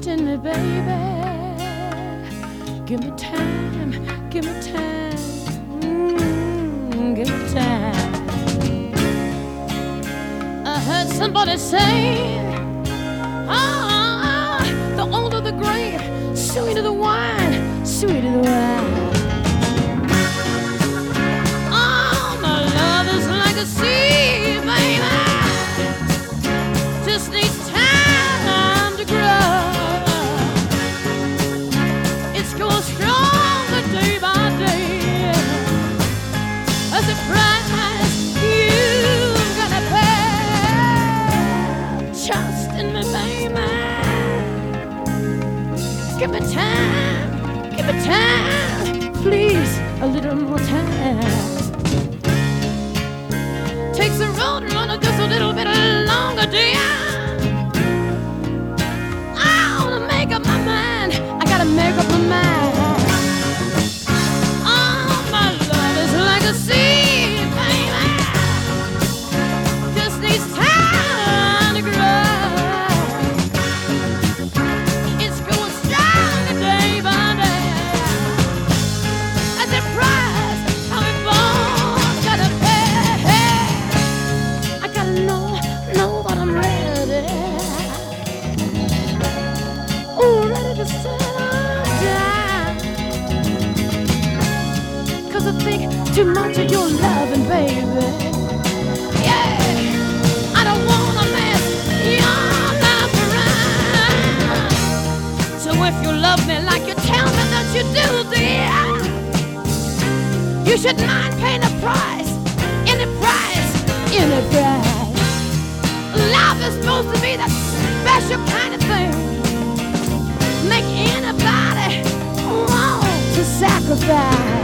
trust in me, baby. Give me time, give me time, give me time. I heard somebody say, the older the grape, sweeter the wine, sweeter the wine. Oh, my love is like a sea, baby. Just needs time to grow. It's going stronger day by day. As a price you've gotta pay. Trust in me, baby. Give me time, please, a little more time. Takes a road runner just a little bit longer, dear. I wanna make up my mind, I gotta make up my mind. Oh, my love is like a sea, baby. Just needs time to grow. It's going stronger day by day. At the price how we both gotta pay. I gotta know that I'm ready. Ooh, ready to settle down. 'Cause I think too much of your loving, baby. Yeah, I don't wanna mess your life around. So if you love me like you tell me that you do, dear, you should mind paying a price, any price, any price. Love is supposed to be that special kind of thing, make anybody want to sacrifice.